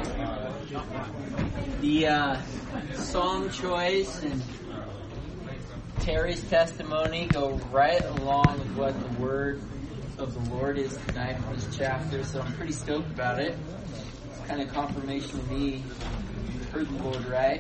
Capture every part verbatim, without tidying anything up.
The uh, song choice and Terry's testimony go right along with what the word of the Lord is tonight from this chapter, so I'm pretty stoked about it. It's kind of confirmation to me. You've heard the Lord, right?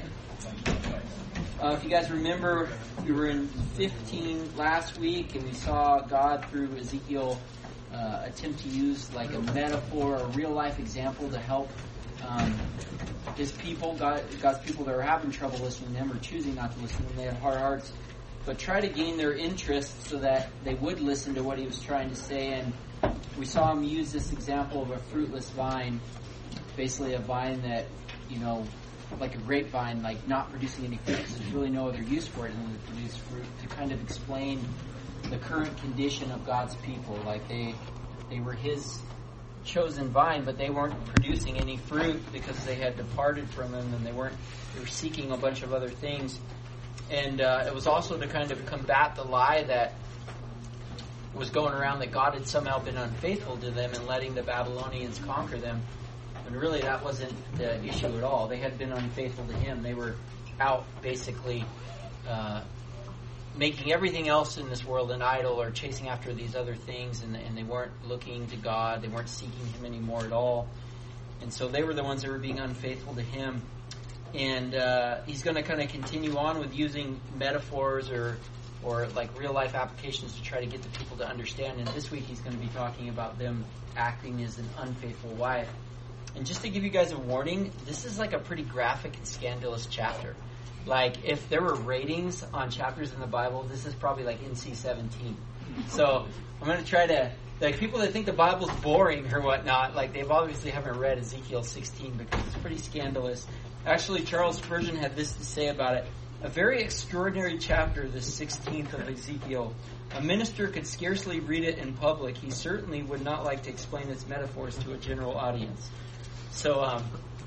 Uh, if you guys remember, we were in fifteen last week, and we saw God through Ezekiel uh, attempt to use like a metaphor, a real-life example to help um, his people, God, God's people that were having trouble listening to him or choosing not to listen to him. They had hard hearts, but try to gain their interest so that they would listen to what he was trying to say. And we saw him use this example of a fruitless vine, basically a vine that, you know, like a grapevine, like not producing any fruit because there's really no other use for it than to produce fruit, to kind of explain the current condition of God's people. Like they they were his chosen vine, but they weren't producing any fruit because they had departed from him, and they weren't they were seeking a bunch of other things. And uh, it was also to kind of combat the lie that was going around that God had somehow been unfaithful to them and letting the Babylonians conquer them. And really that wasn't the issue at all. They had been unfaithful to him. They were out basically uh, making everything else in this world an idol or chasing after these other things, and, and they weren't looking to God. They weren't seeking him anymore at all. And so they were the ones that were being unfaithful to him. And uh, he's going to kind of continue on with using metaphors or or like real-life applications to try to get the people to understand. And this week he's going to be talking about them acting as an unfaithful wife. And just to give you guys a warning, this is like a pretty graphic and scandalous chapter. Like, if there were ratings on chapters in the Bible, this is probably like N C seventeen. So I'm going to try to, like, people that think the Bible's boring or whatnot, like, they've obviously haven't read Ezekiel sixteen because it's pretty scandalous. Actually, Charles Spurgeon had this to say about it. A very extraordinary chapter, this sixteenth of Ezekiel. A minister could scarcely read it in public. He certainly would not like to explain its metaphors to a general audience. So, um,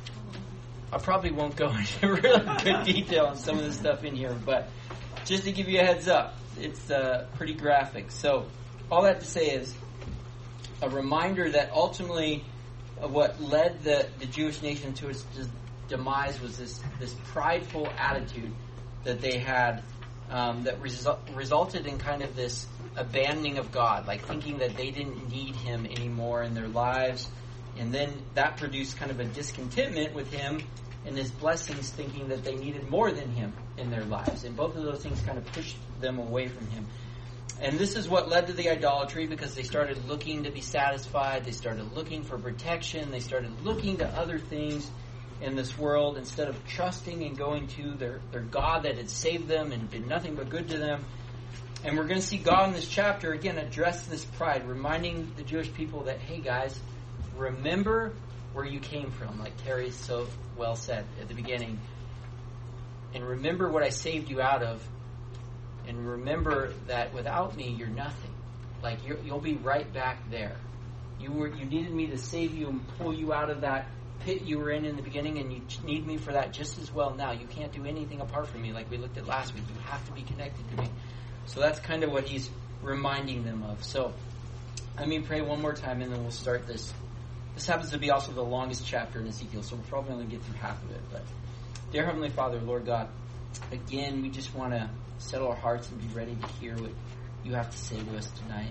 I probably won't go into really good detail on some of the stuff in here, but just to give you a heads up, it's uh, pretty graphic. So, all that to say is a reminder that ultimately uh, what led the, the Jewish nation to its demise was this, this prideful attitude that they had um, that resu- resulted in kind of this abandoning of God, like thinking that they didn't need him anymore in their lives. And then that produced kind of a discontentment with him and his blessings, thinking that they needed more than him in their lives. And both of those things kind of pushed them away from him. And this is what led to the idolatry, because they started looking to be satisfied. They started looking for protection. They started looking to other things in this world instead of trusting and going to their, their God that had saved them and been nothing but good to them. And we're going to see God in this chapter, again, address this pride, reminding the Jewish people that, hey guys, remember where you came from, like Terry so well said at the beginning. And remember what I saved you out of. And remember that without me, you're nothing. Like, you're, you'll be right back there. You were you needed me to save you and pull you out of that pit you were in in the beginning, and you need me for that just as well now. You can't do anything apart from me, like we looked at last week. You have to be connected to me. So that's kind of what he's reminding them of. So let me pray one more time, and then we'll start this. This happens to be also the longest chapter in Ezekiel, so we'll probably only get through half of it. But dear Heavenly Father, Lord God, again, we just want to settle our hearts and be ready to hear what you have to say to us tonight.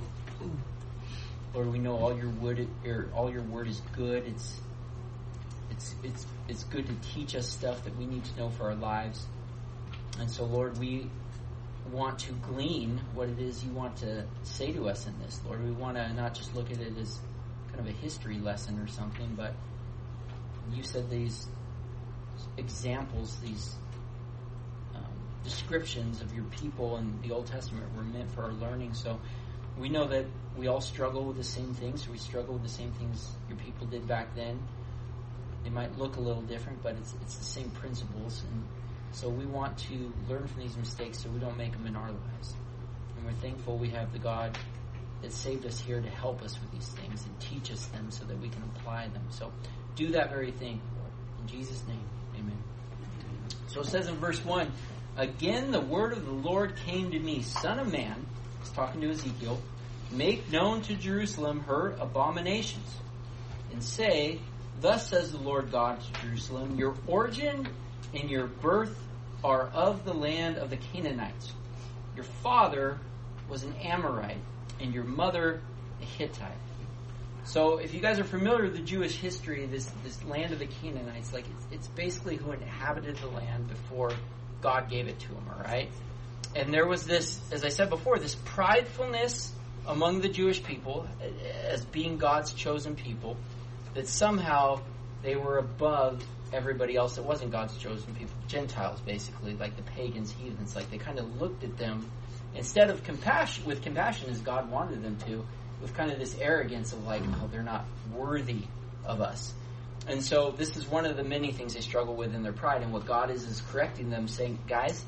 Lord, we know all your word, or all your word is good. It's it's it's it's good to teach us stuff that we need to know for our lives. And so, Lord, we want to glean what it is you want to say to us in this. Lord, we want to not just look at it as kind of a history lesson or something, but you said these examples, these um, descriptions of your people in the Old Testament were meant for our learning. So we know that we all struggle with the same things. We struggle with the same things your people did back then. They might look a little different, but it's it's the same principles. And so we want to learn from these mistakes so we don't make them in our lives. And we're thankful we have the God that saved us here to help us with these things and teach us them so that we can apply them. So do that very thing, Lord. In Jesus' name, amen. So it says in verse one, again the word of the Lord came to me, Son of man, he's talking to Ezekiel, make known to Jerusalem her abominations, and say, Thus says the Lord God to Jerusalem, your origin and your birth are of the land of the Canaanites. Your father was an Amorite, and your mother a Hittite. So if you guys are familiar with the Jewish history, this, this land of the Canaanites, like it's, it's basically who inhabited the land before God gave it to them, all right? And there was this, as I said before, this pridefulness among the Jewish people as being God's chosen people, that somehow they were above everybody else that wasn't God's chosen people, Gentiles basically, like the pagans, heathens. Like they kind of looked at them instead of compassion, with compassion as God wanted them to, with kind of this arrogance of like, oh, they're not worthy of us. And so this is one of the many things they struggle with in their pride. And what God is is correcting them, saying, guys,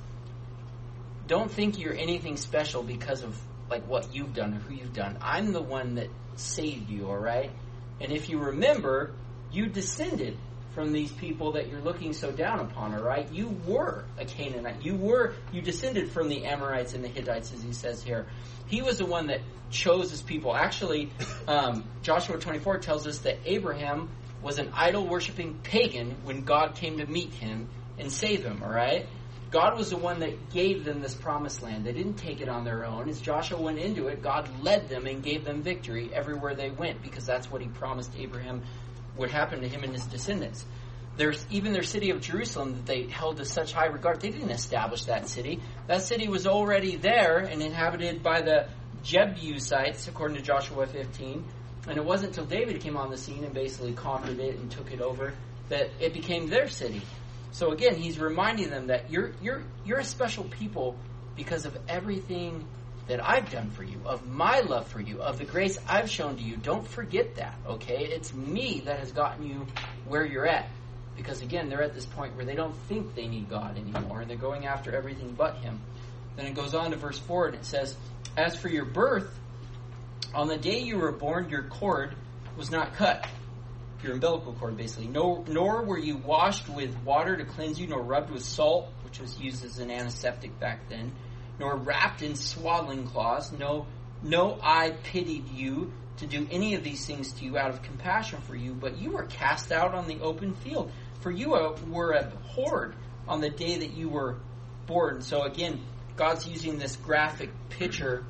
don't think you're anything special because of like what you've done or who you've done. I'm the one that saved you, all right? And if you remember, you descended from these people that you're looking so down upon, all right? You were a Canaanite. You were, you descended from the Amorites and the Hittites, as he says here. He was the one that chose his people. Actually, um, Joshua twenty-four tells us that Abraham was an idol-worshiping pagan when God came to meet him and save him, all right? God was the one that gave them this promised land. They didn't take it on their own. As Joshua went into it, God led them and gave them victory everywhere they went, because that's what he promised Abraham would happen to him and his descendants. There's even their city of Jerusalem that they held to such high regard. They didn't establish that city. That city was already there and inhabited by the Jebusites, according to Joshua fifteen. And it wasn't until David came on the scene and basically conquered it and took it over that it became their city. So again, he's reminding them that you're you're you're a special people because of everything that I've done for you, of my love for you, of the grace I've shown to you. Don't forget that, okay? It's me that has gotten you where you're at. Because again, they're at this point where they don't think they need God anymore, and they're going after everything but him. Then it goes on to verse four, and it says, as for your birth, on the day you were born, your cord was not cut. Your umbilical cord, basically. No, nor were you washed with water to cleanse you, nor rubbed with salt, which was used as an antiseptic back then, nor wrapped in swaddling cloths. No, no eye pitied you to do any of these things to you out of compassion for you, but you were cast out on the open field. For you were abhorred on the day that you were born. So again, God's using this graphic picture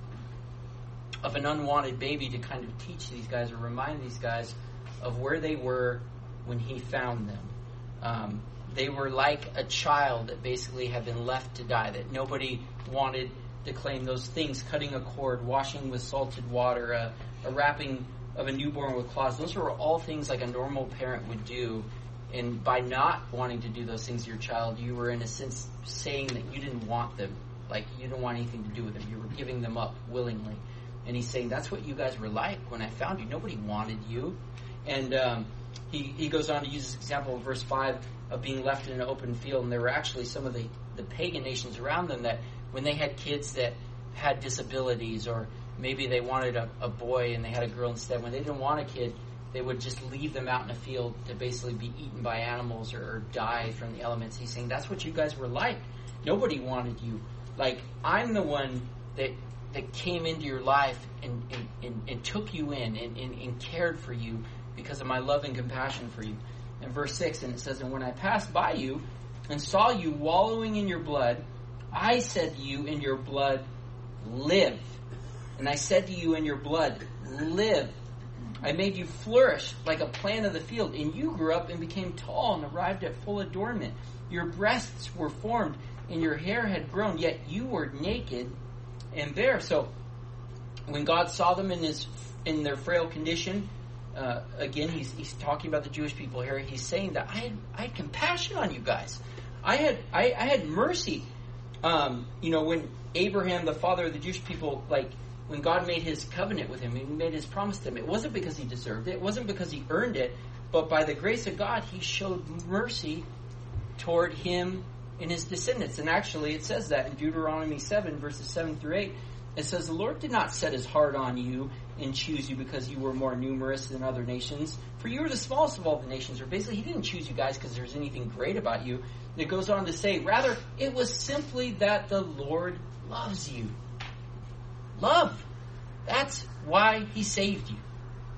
of an unwanted baby to kind of teach these guys or remind these guys of where they were when he found them. Um, they were like a child that basically had been left to die, that nobody wanted to claim those things, cutting a cord, washing with salted water, uh, a wrapping of a newborn with cloths. Those were all things like a normal parent would do. And by not wanting to do those things to your child, you were in a sense saying that you didn't want them. Like you didn't want anything to do with them. You were giving them up willingly. And he's saying, that's what you guys were like when I found you. Nobody wanted you. And um, he, he goes on to use this example in verse five of being left in an open field. And there were actually some of the, the pagan nations around them that when they had kids that had disabilities, or maybe they wanted a, a boy and they had a girl instead, when they didn't want a kid, they would just leave them out in a field to basically be eaten by animals or, or die from the elements. He's saying, that's what you guys were like. Nobody wanted you. Like, I'm the one that that came into your life and, and, and, and took you in and, and, and cared for you because of my love and compassion for you. In verse six, and it says, and when I passed by you and saw you wallowing in your blood, I said to you in your blood, live. And I said to you in your blood, live. I made you flourish like a plant of the field, and you grew up and became tall and arrived at full adornment. Your breasts were formed, and your hair had grown, yet you were naked and bare. So, when God saw them in his in their frail condition, uh, again, he's he's talking about the Jewish people here. He's saying that I had I had compassion on you guys. I had I, I had mercy. Um, you know, when Abraham, the father of the Jewish people, like, when God made his covenant with him, he made his promise to him, it wasn't because he deserved it, it wasn't because he earned it, but by the grace of God, he showed mercy toward him and his descendants. And actually, it says that in Deuteronomy seven, verses seven through eight. It says, the Lord did not set his heart on you and choose you because you were more numerous than other nations, for you were the smallest of all the nations. Or basically, he didn't choose you guys because there's anything great about you. And it goes on to say, rather, it was simply that the Lord loves you. Love. That's why he saved you.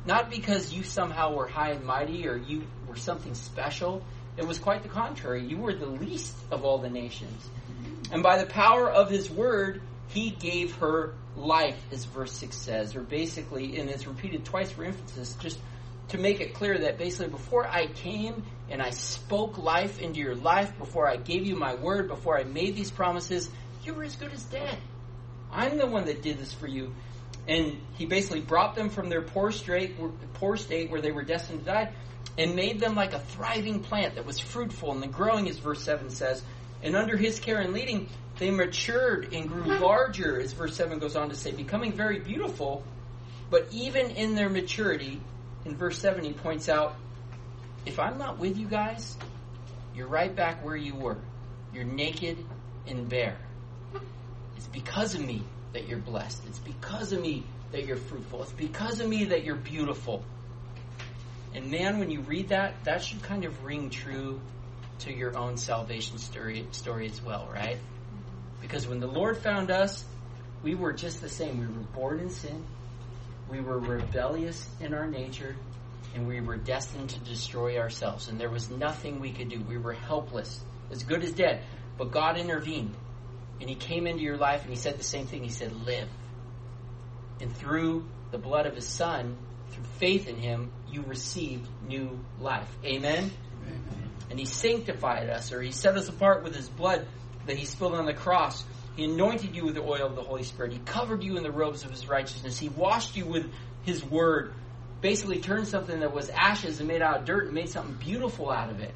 Not because you somehow were high and mighty or you were something special. It was quite the contrary. You were the least of all the nations. And by the power of his word, he gave her life, as verse six says. Or basically, and it's repeated twice for emphasis, just to make it clear that basically before I came and I spoke life into your life, before I gave you my word, before I made these promises, you were as good as dead. I'm the one that did this for you. And he basically brought them from their poor state, poor state where they were destined to die, and made them like a thriving plant that was fruitful and then growing, as verse seven says. And under his care and leading, they matured and grew larger, as verse seven goes on to say, becoming very beautiful. But even in their maturity, in verse seven, he points out, if I'm not with you guys, you're right back where you were. You're naked and bare. It's because of me that you're blessed. It's because of me that you're fruitful. It's because of me that you're beautiful. And man, when you read that, that should kind of ring true to your own salvation story, story as well, right? Because when the Lord found us, we were just the same. We were born in sin. We were rebellious in our nature. And we were destined to destroy ourselves. And there was nothing we could do. We were helpless, as good as dead. But God intervened. And he came into your life and he said the same thing. He said, live. And through the blood of his son, through faith in him, you received new life. Amen? Amen. And he sanctified us, or he set us apart with his blood that he spilled on the cross. He anointed you with the oil of the Holy Spirit. He covered you in the robes of his righteousness. He washed you with his word. Basically turned something that was ashes and made out of dirt and made something beautiful out of it.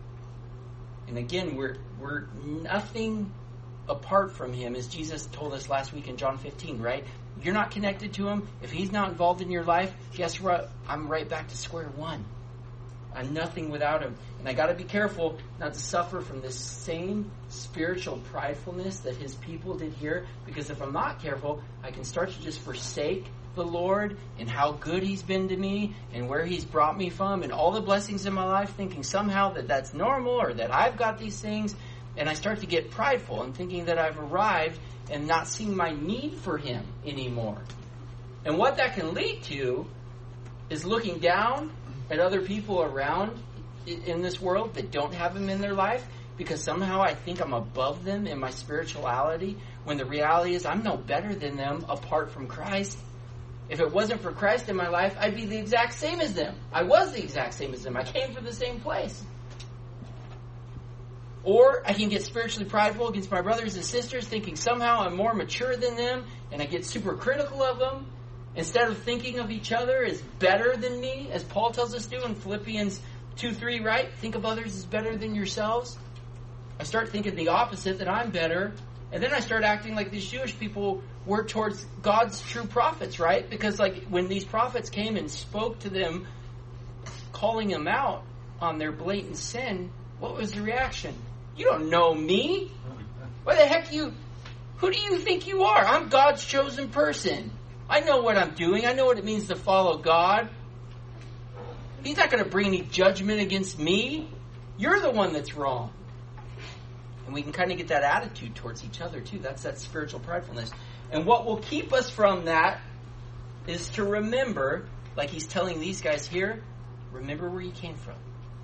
And again, we're we're nothing apart from him, as Jesus told us last week in John fifteen, right? If you're not connected to him, if he's not involved in your life, guess what? I'm right back to square one. I'm nothing without him. And I got to be careful not to suffer from this same spiritual pridefulness that his people did here, because if I'm not careful, I can start to just forsake the Lord and how good he's been to me and where he's brought me from and all the blessings in my life, thinking somehow that that's normal or that I've got these things. And I start to get prideful and thinking that I've arrived and not seeing my need for him anymore. And what that can lead to is looking down at other people around in this world that don't have him in their life, because somehow I think I'm above them in my spirituality, when the reality is I'm no better than them apart from Christ. If it wasn't for Christ in my life, I'd be the exact same as them. I was the exact same as them. I came from the same place. Or I can get spiritually prideful against my brothers and sisters, thinking somehow I'm more mature than them, and I get super critical of them, instead of thinking of each other as better than me, as Paul tells us to in Philippians two three, right? Think of others as better than yourselves. I start thinking the opposite, that I'm better. And then I start acting like these Jewish people were towards God's true prophets, right? Because like when these prophets came and spoke to them, calling them out on their blatant sin, what was the reaction? You don't know me. Why the heck you, who do you think you are? I'm God's chosen person. I know what I'm doing. I know what it means to follow God. He's not going to bring any judgment against me. You're the one that's wrong. And we can kind of get that attitude towards each other too. That's that spiritual pridefulness. And what will keep us from that is to remember, like he's telling these guys here, remember where you came from.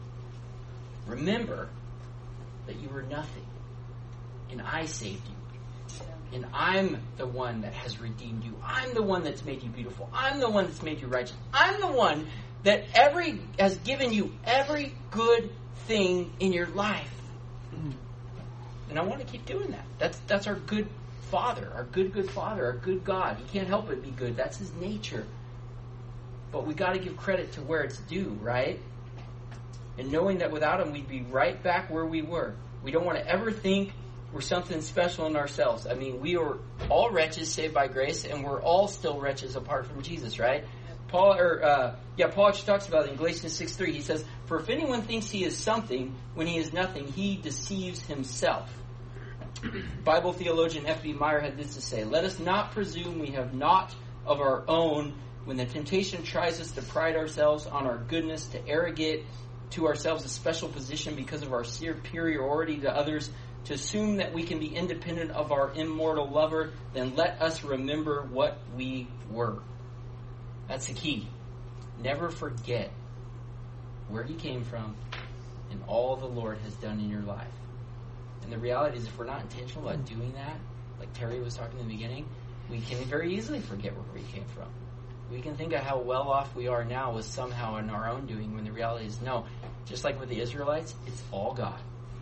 Remember that you were nothing. And I saved you. And I'm the one that has redeemed you. I'm the one that's made you beautiful. I'm the one that's made you righteous. I'm the one that every has given you every good thing in your life. And I want to keep doing that. That's that's our good Father, our good, good Father, our good God. He can't help but be good. That's his nature. But we got to give credit to where it's due, right? And knowing that without him, we'd be right back where we were. We don't want to ever think we're something special in ourselves. I mean, we are all wretches saved by grace, and we're all still wretches apart from Jesus, right? Paul, or uh, yeah, Paul actually talks about it in Galatians six three. He says, "For if anyone thinks he is something when he is nothing, he deceives himself." Bible theologian F B Meyer had this to say: "Let us not presume we have naught of our own when the temptation tries us to pride ourselves on our goodness, to arrogate to ourselves a special position because of our superiority to others, to assume that we can be independent of our immortal lover. Then let us remember what we were." That's the key. never forget where you came from and all the Lord has done in your life. And the reality is, if we're not intentional about doing that, like Terry was talking in the beginning, we can very easily forget where we came from. We can think of how well off we are now was somehow in our own doing, when the reality is, no, just like with the Israelites, it's all God.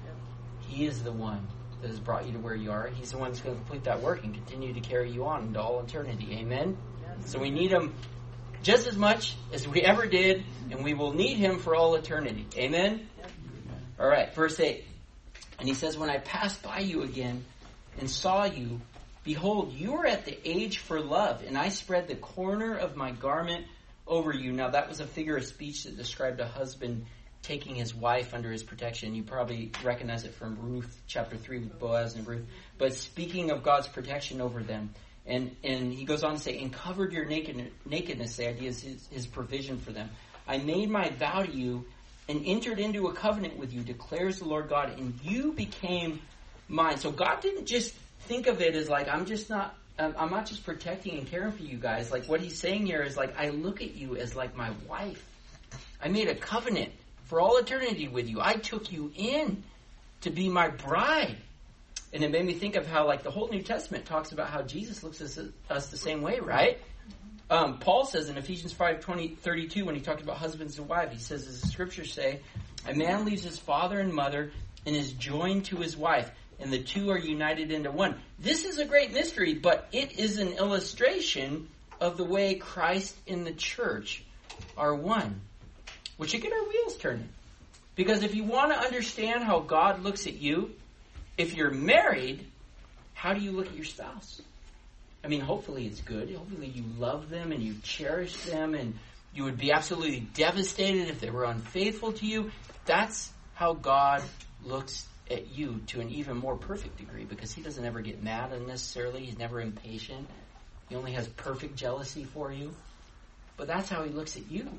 He is the one that has brought you to where you are. He's the one that's going to complete that work and continue to carry you on into all eternity. Amen? Yes. So we need him just as much as we ever did, and we will need him for all eternity. Amen? Yes. All right, verse eight. And he says, when I passed by you again and saw you, behold, you are at the age for love, and I spread the corner of my garment over you. Now, that was a figure of speech that described a husband taking his wife under his protection. You probably recognize it from Ruth chapter three with Boaz and Ruth. But speaking of God's protection over them, and, and he goes on to say, and covered your naked, nakedness, the idea is his, his provision for them. I made my vow to you and entered into a covenant with you, declares the Lord God, and you became mine. So God didn't just think of it as like, I'm just not, I'm not just protecting and caring for you guys. Like, what he's saying here is like, I look at you as like my wife. I made a covenant for all eternity with you. I took you in to be my bride. And it made me think of how, like, the whole New Testament talks about how Jesus looks at us the same way, right? Um, Paul says in Ephesians five twenty, thirty-two, when he talked about husbands and wives, he says, as the scriptures say, a man leaves his father and mother and is joined to his wife, and the two are united into one. This is a great mystery, but it is an illustration of the way Christ and the church are one. Which should get our wheels turning. Because if you want to understand how God looks at you, if you're married, how do you look at your spouse? I mean, hopefully it's good. Hopefully you love them and you cherish them, and you would be absolutely devastated if they were unfaithful to you. That's how God looks at you to an even more perfect degree, because he doesn't ever get mad unnecessarily. He's never impatient. He only has perfect jealousy for you. But that's how he looks at you.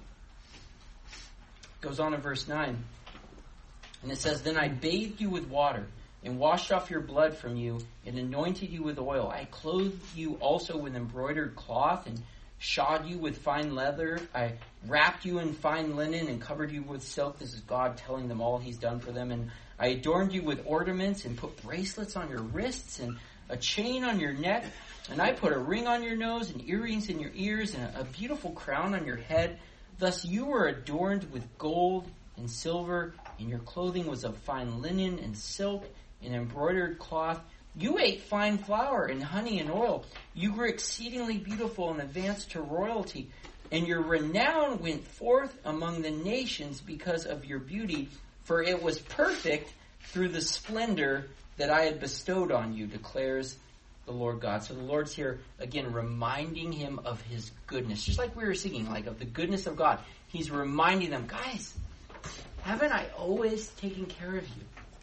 Goes on in verse nine. And it says, then I bathed you with water and washed off your blood from you and anointed you with oil. I clothed you also with embroidered cloth and shod you with fine leather. I wrapped you in fine linen and covered you with silk. This is God telling them all he's done for them. And I adorned you with ornaments and put bracelets on your wrists and a chain on your neck. And I put a ring on your nose and earrings in your ears and a beautiful crown on your head. Thus you were adorned with gold and silver, and your clothing was of fine linen and silk and embroidered cloth. You ate fine flour and honey and oil. You grew exceedingly beautiful and advanced to royalty. And your renown went forth among the nations because of your beauty, for it was perfect through the splendor that I had bestowed on you, declares the Lord God. So the Lord's here, again, reminding him of his goodness. Just like we were singing, like of the goodness of God. He's reminding them, guys, haven't I always taken care of you?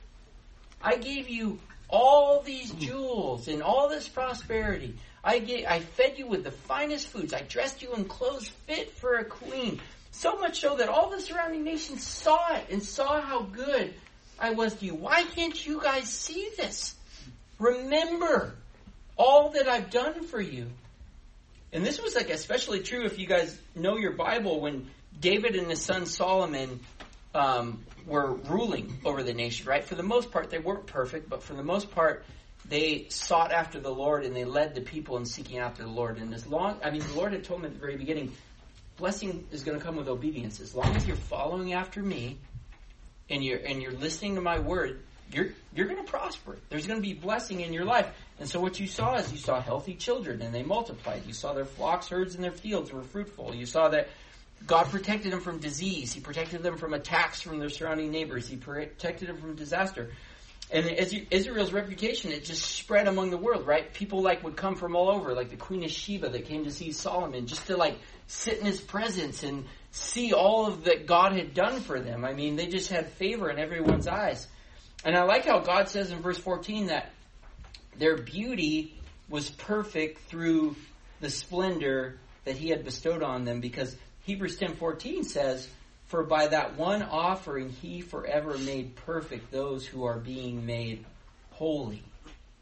I gave you all these jewels and all this prosperity. I gave, I fed you with the finest foods. I dressed you in clothes fit for a queen. So much so that all the surrounding nations saw it and saw how good I was to you. Why can't you guys see this? Remember all that I've done for you. And this was like especially true if you guys know your Bible, when David and his son Solomon um, were ruling over the nation, right? For the most part, they weren't perfect, but for the most part, they sought after the Lord and they led the people in seeking after the Lord. And as long, I mean, the Lord had told them at the very beginning, blessing is going to come with obedience. As long as you're following after me and you're and you're listening to my word, you're you're going to prosper. There's going to be blessing in your life. And so what you saw is you saw healthy children and they multiplied. You saw their flocks, herds, and their fields were fruitful. You saw that God protected them from disease. He protected them from attacks from their surrounding neighbors. He protected them from disaster. And as you, Israel's reputation, it just spread among the world, right? People like would come from all over, like the Queen of Sheba that came to see Solomon, just to like sit in his presence and see all of that God had done for them. I mean, they just had favor in everyone's eyes. And I like how God says in verse fourteen that their beauty was perfect through the splendor that he had bestowed on them, because Hebrews ten fourteen says, for by that one offering he forever made perfect those who are being made holy.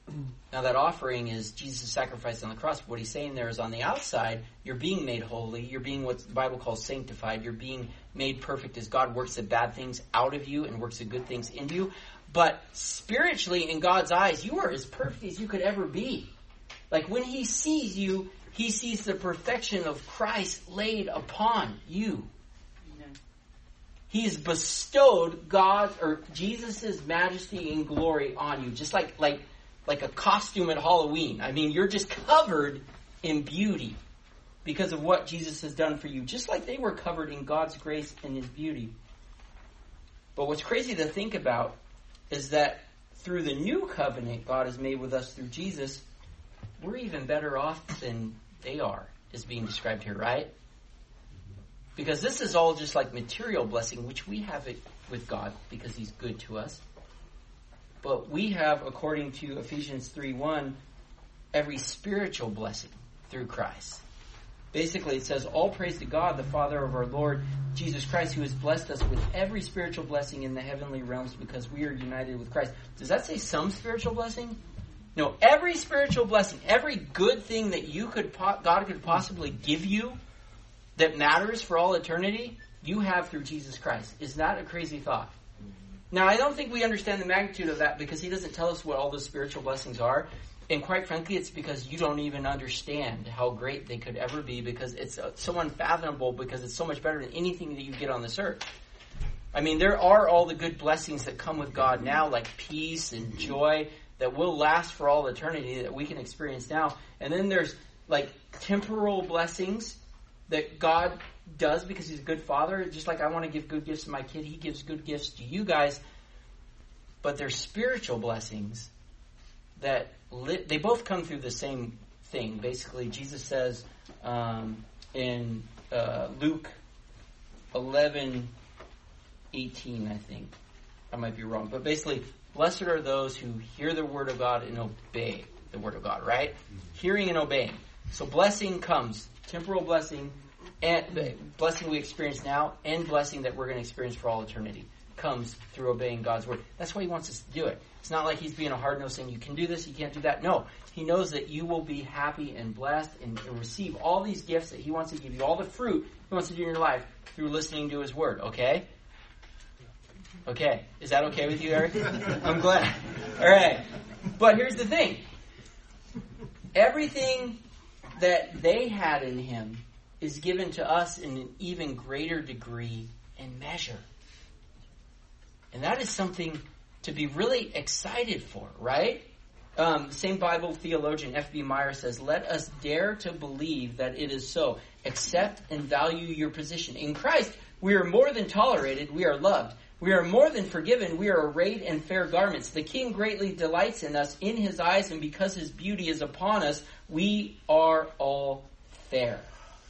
Now that offering is Jesus' sacrifice on the cross. What he's saying there is on the outside, you're being made holy. You're being what the Bible calls sanctified. You're being made perfect as God works the bad things out of you and works the good things into you. But spiritually, in God's eyes, you are as perfect as you could ever be. Like when he sees you, he sees the perfection of Christ laid upon you. Amen. He's bestowed God's or Jesus' majesty and glory on you, just like like like a costume at Halloween. I mean, you're just covered in beauty because of what Jesus has done for you, just like they were covered in God's grace and his beauty. But what's crazy to think about is that through the new covenant God has made with us through Jesus, we're even better off than they are, is being described here, right? Because this is all just like material blessing, which we have it with God because he's good to us. But we have, according to Ephesians three one, every spiritual blessing through Christ. Basically, it says, all praise to God, the Father of our Lord Jesus Christ, who has blessed us with every spiritual blessing in the heavenly realms because we are united with Christ. Does that say some spiritual blessing? No, every spiritual blessing, every good thing that you could, God could possibly give you that matters for all eternity, you have through Jesus Christ. Is that a crazy thought? Now, I don't think we understand the magnitude of that because he doesn't tell us what all those spiritual blessings are. And quite frankly, it's because you don't even understand how great they could ever be because it's so unfathomable because it's so much better than anything that you get on this earth. I mean, there are all the good blessings that come with God now, like peace and joy that will last for all eternity that we can experience now. And then there's like temporal blessings that God does because he's a good father. Just like I want to give good gifts to my kid, he gives good gifts to you guys. But there's spiritual blessings that li- they both come through the same thing. Basically, Jesus says um, in uh, Luke eleven eighteen, I think. I might be wrong. But basically, blessed are those who hear the word of God and obey the word of God, right? Hearing and obeying. So blessing comes, temporal blessing, and the blessing we experience now, and blessing that we're going to experience for all eternity, comes through obeying God's word. That's why he wants us to do it. It's not like he's being a hard-nosed saying, you can do this, you can't do that. No, he knows that you will be happy and blessed and, and receive all these gifts that he wants to give you, all the fruit he wants to do in your life through listening to his word, okay? Okay. Is that okay with you, Eric? I'm glad. All right. But here's the thing. Everything that they had in him is given to us in an even greater degree and measure. And that is something to be really excited for, right? Um, same Bible theologian F B Meyer says, let us dare to believe that it is so. Accept and value your position. In Christ, we are more than tolerated. We are loved. We are more than forgiven. We are arrayed in fair garments. The King greatly delights in us in his eyes, and because his beauty is upon us, we are all fair.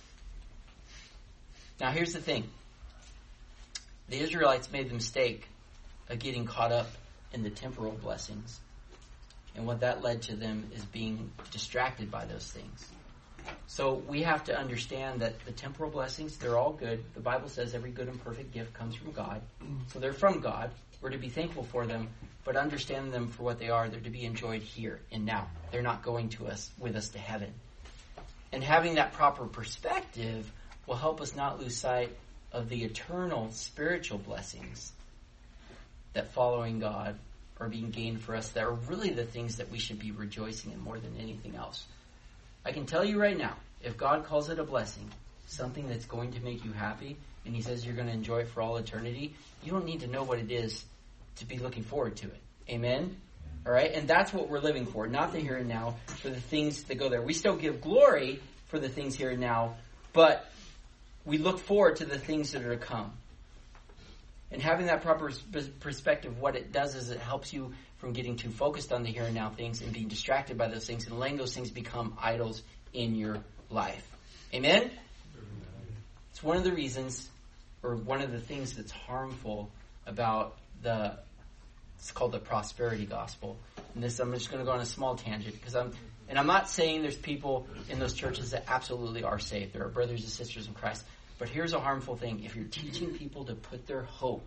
Now, here's the thing. The Israelites made the mistake of getting caught up in the temporal blessings. And what that led to them is being distracted by those things. So we have to understand that the temporal blessings, they're all good. The Bible says every good and perfect gift comes from God. So they're from God. We're to be thankful for them, but understand them for what they are. They're to be enjoyed here and now. They're not going to us with us to heaven. And having that proper perspective will help us not lose sight of the eternal spiritual blessings that following God are being gained for us, that are really the things that we should be rejoicing in more than anything else. I can tell you right now, if God calls it a blessing, something that's going to make you happy, and he says you're going to enjoy it for all eternity, you don't need to know what it is to be looking forward to it. Amen? All right? And that's what we're living for, not the here and now, for the things that go there. We still give glory for the things here and now, but we look forward to the things that are to come. And having that proper perspective, what it does is it helps you from getting too focused on the here and now things and being distracted by those things and letting those things become idols in your life. Amen? It's one of the reasons, or one of the things that's harmful about the, it's called the prosperity gospel. And this, I'm just going to go on a small tangent because I'm, and I'm not saying there's people in those churches that absolutely are saved. There are brothers and sisters in Christ. But here's a harmful thing. If you're teaching people to put their hope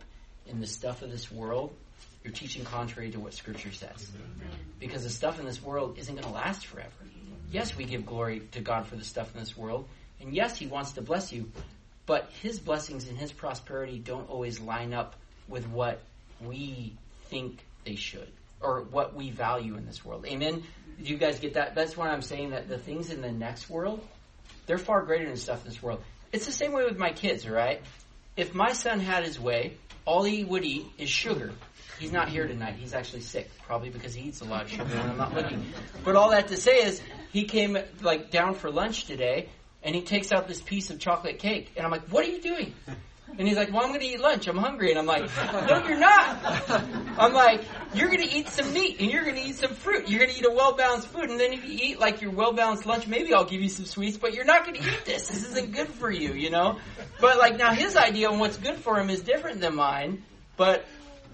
in the stuff of this world, you're teaching contrary to what Scripture says. Because the stuff in this world isn't going to last forever. Yes, we give glory to God for the stuff in this world. And yes, He wants to bless you. But His blessings and His prosperity don't always line up with what we think they should. Or what we value in this world. Amen? Do you guys get that? That's why I'm saying that the things in the next world, they're far greater than stuff in this world. It's the same way with my kids, all right? If my son had his way, all he would eat is sugar. He's not here tonight. He's actually sick, probably because he eats a lot of sugar when I'm not looking. But all that to say is, he came like down for lunch today, and he takes out this piece of chocolate cake. And I'm like, what are you doing? And he's like, well, I'm going to eat lunch. I'm hungry. And I'm like, no, you're not. I'm like, you're going to eat some meat, and you're going to eat some fruit. You're going to eat a well-balanced food. And then if you eat like your well-balanced lunch, maybe I'll give you some sweets, but you're not going to eat this. This isn't good for you, you know? But like now his idea on what's good for him is different than mine. But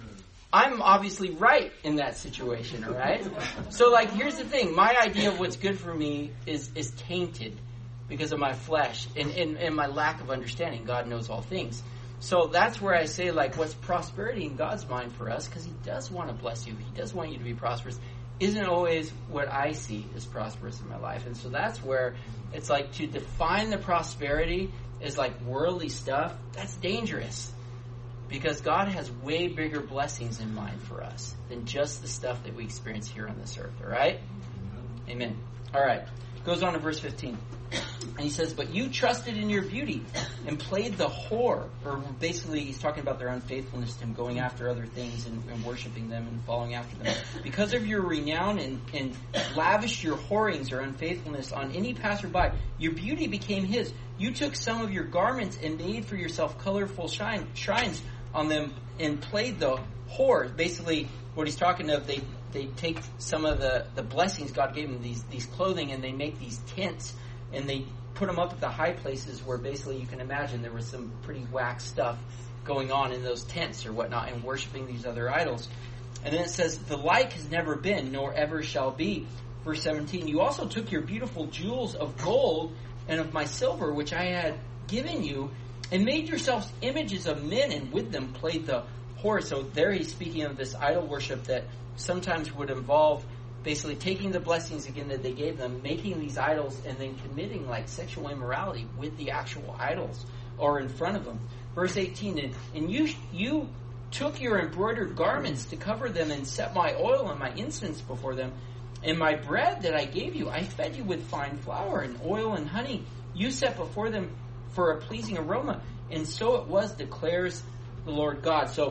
I'm obviously right in that situation, all right? So like here's the thing. My idea of what's good for me is, is tainted because of my flesh and, and, and my lack of understanding. God knows all things. So that's where I say, like, what's prosperity in God's mind for us, because He does want to bless you. He does want you to be prosperous, isn't always what I see as prosperous in my life. And so that's where it's like to define the prosperity as like worldly stuff, that's dangerous. Because God has way bigger blessings in mind for us than just the stuff that we experience here on this earth. All right? Amen. All right. Goes on to verse fifteen. And he says, but you trusted in your beauty and played the whore. Or basically, he's talking about their unfaithfulness to Him, going after other things and, and worshiping them and following after them. Because of your renown and, and lavished your whorings or unfaithfulness on any passerby, your beauty became his. You took some of your garments and made for yourself colorful shine, shrines on them and played the whore. Basically, what he's talking of, they they take some of the, the blessings God gave them, these, these clothing, and they make these tents. And they put them up at the high places where basically you can imagine there was some pretty whack stuff going on in those tents or whatnot and worshiping these other idols. And then it says, the like has never been, nor ever shall be. Verse seventeen, you also took your beautiful jewels of gold and of my silver, which I had given you, and made yourselves images of men, and with them played the whore. So there he's speaking of this idol worship that sometimes would involve basically taking the blessings again that they gave them, making these idols, and then committing like sexual immorality with the actual idols or in front of them. Verse eighteen, and, and you you took your embroidered garments to cover them and set my oil and my incense before them. And my bread that I gave you, I fed you with fine flour and oil and honey. You set before them for a pleasing aroma. And so it was, declares the Lord God. So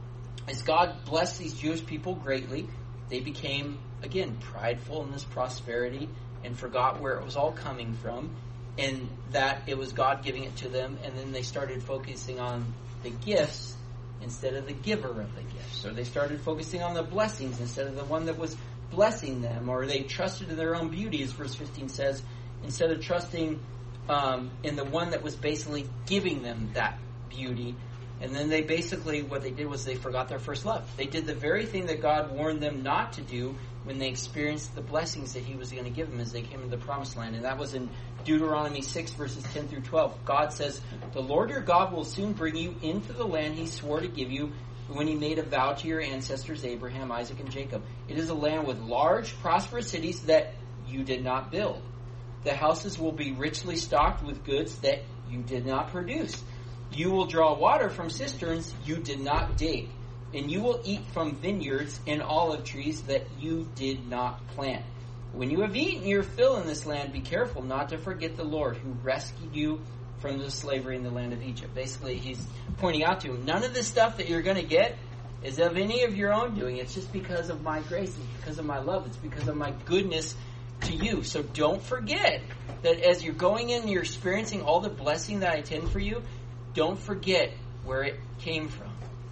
as God blessed these Jewish people greatly, they became, again, prideful in this prosperity and forgot where it was all coming from, and that it was God giving it to them. And then they started focusing on the gifts instead of the giver of the gifts. Or they started focusing on the blessings instead of the one that was blessing them. Or they trusted in their own beauty, as verse fifteen says, instead of trusting um, in the one that was basically giving them that beauty. And then they basically, what they did was they forgot their first love. They did the very thing that God warned them not to do when they experienced the blessings that He was going to give them as they came into the promised land. And that was in Deuteronomy six, verses ten through twelve. God says, the Lord your God will soon bring you into the land He swore to give you when He made a vow to your ancestors Abraham, Isaac, and Jacob. It is a land with large, prosperous cities that you did not build. The houses will be richly stocked with goods that you did not produce. You will draw water from cisterns you did not dig, and you will eat from vineyards and olive trees that you did not plant. When you have eaten your fill in this land, be careful not to forget the Lord who rescued you from the slavery in the land of Egypt. Basically, he's pointing out to him, none of this stuff that you're going to get is of any of your own doing. It's just because of my grace. It's because of my love. It's because of my goodness to you. So don't forget that as you're going in and you're experiencing all the blessing that I intend for you, don't forget where it came from.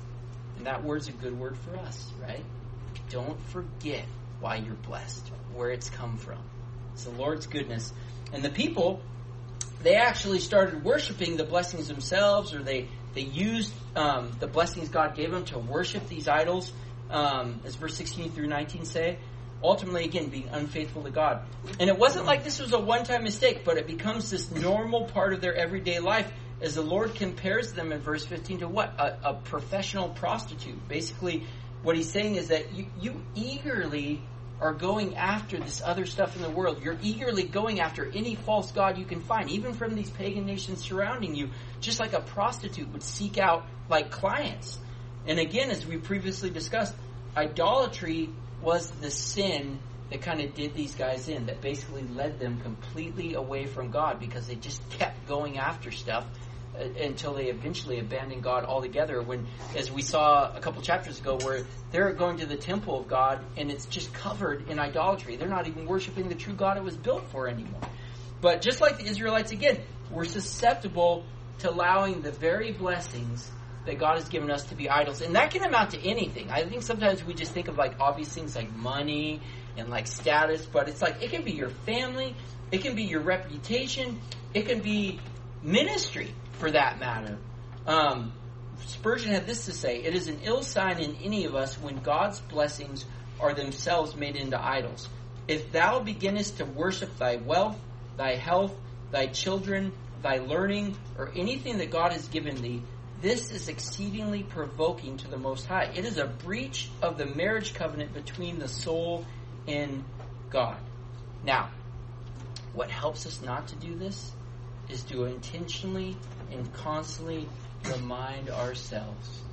And that word's a good word for us, right? Don't forget why you're blessed, where it's come from. It's the Lord's goodness. And the people, they actually started worshiping the blessings themselves, or they, they used um, the blessings God gave them to worship these idols, um, as verse sixteen through nineteen say. Ultimately, again, being unfaithful to God. And it wasn't like this was a one-time mistake, but it becomes this normal part of their everyday life as the Lord compares them in verse fifteen to what? A, a professional prostitute. Basically, what he's saying is that you, you eagerly are going after this other stuff in the world. You're eagerly going after any false god you can find, even from these pagan nations surrounding you, just like a prostitute would seek out like clients. And again, as we previously discussed, idolatry was the sin that kind of did these guys in, that basically led them completely away from God because they just kept going after stuff uh, until they eventually abandoned God altogether. When, as we saw a couple chapters ago, where they're going to the temple of God and it's just covered in idolatry. They're not even worshiping the true God it was built for anymore. But just like the Israelites, again, we're susceptible to allowing the very blessings that God has given us to be idols. And that can amount to anything. I think sometimes we just think of like obvious things like money and like status, but it's like it can be your family, it can be your reputation, it can be ministry for that matter. Um, Spurgeon had this to say: "It is an ill sign in any of us when God's blessings are themselves made into idols. If thou beginnest to worship thy wealth, thy health, thy children, thy learning, or anything that God has given thee, this is exceedingly provoking to the Most High. It is a breach of the marriage covenant between the soul and God." Now, what helps us not to do this is to intentionally and constantly remind ourselves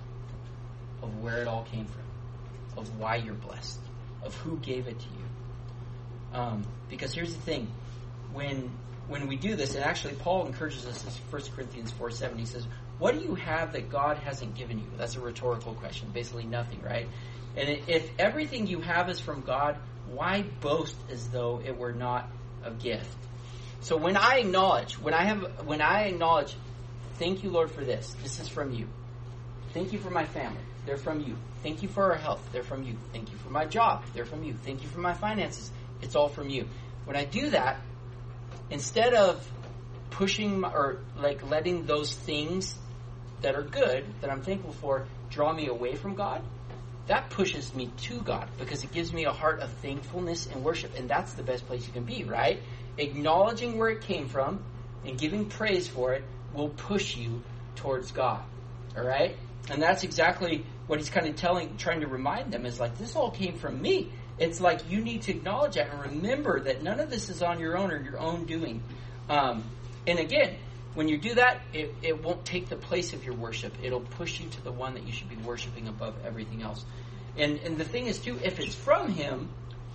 of where it all came from, of why you're blessed, of who gave it to you. Um, because here's the thing, when when we do this, and actually Paul encourages us in First Corinthians four seven, he says, "What do you have that God hasn't given you?" That's a rhetorical question. Basically nothing, right? And if everything you have is from God, why boast as though it were not a gift? So when I acknowledge, when I have, when I acknowledge, thank you, Lord, for this. This is from you. Thank you for my family. They're from you. Thank you for our health. They're from you. Thank you for my job. They're from you. Thank you for my finances. It's all from you. When I do that, instead of pushing my, or like letting those things that are good, that I'm thankful for, draw me away from God, that pushes me to God because it gives me a heart of thankfulness and worship. And that's the best place you can be, right? Acknowledging where it came from and giving praise for it will push you towards God. All right? And that's exactly what he's kind of telling, trying to remind them, is like, this all came from me. It's like you need to acknowledge that and remember that none of this is on your own or your own doing. Um, and again, when you do that, it, it won't take the place of your worship. It'll push you to the one that you should be worshiping above everything else. And and the thing is, too, if it's from him,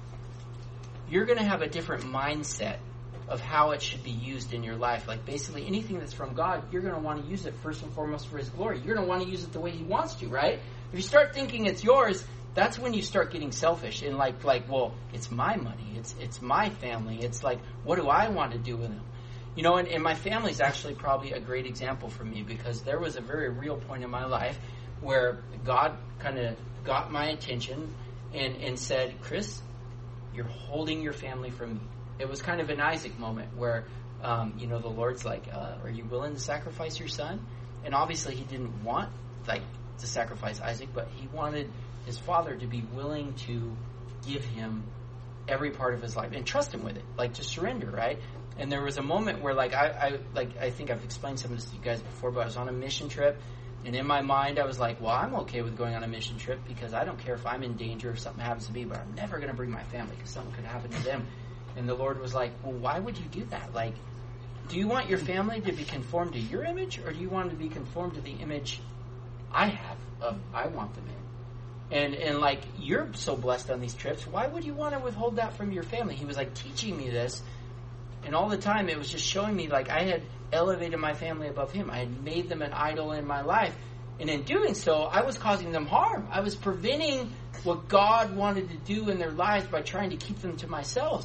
you're going to have a different mindset of how it should be used in your life. Like basically anything that's from God, you're going to want to use it first and foremost for his glory. You're going to want to use it the way he wants to, right? If you start thinking it's yours, that's when you start getting selfish and like, like, well, it's my money. It's it's my family. It's like, what do I want to do with them? You know, and, and my family is actually probably a great example for me because there was a very real point in my life where God kind of got my attention and, and said, Chris, you're holding your family from me. It was kind of an Isaac moment where, um, you know, the Lord's like, uh, are you willing to sacrifice your son? And obviously he didn't want, like, to sacrifice Isaac, but he wanted his father to be willing to give him every part of his life and trust him with it, like to surrender, right? And there was a moment where, like, I, I like I think I've explained some of this to you guys before, but I was on a mission trip, and in my mind I was like, well, I'm okay with going on a mission trip because I don't care if I'm in danger, if something happens to me, but I'm never going to bring my family because something could happen to them. And the Lord was like, well, why would you do that? Like, do you want your family to be conformed to your image, or do you want to be conformed to the image I have of I want them in? And, and like, you're so blessed on these trips, why would you want to withhold that from your family? He was, like, teaching me this, and all the time it was just showing me, like, I had elevated my family above him. I had made them an idol in my life. And in doing so, I was causing them harm. I was preventing what God wanted to do in their lives by trying to keep them to myself.